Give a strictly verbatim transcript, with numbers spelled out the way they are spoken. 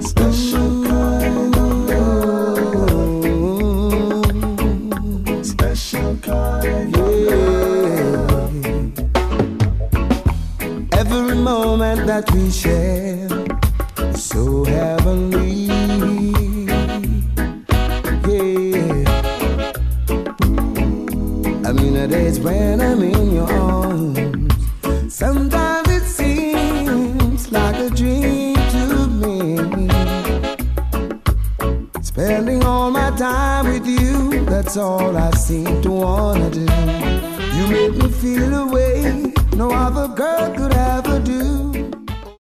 Special kind of love. Special kind of love. Every moment that we share is so heavenly. Yeah. I mean the days when I'm in your arms, sometimes it seems like a dream to me. Spending all my time with you, that's all I seem to wanna do. You make me feel a way no other girl could ever do.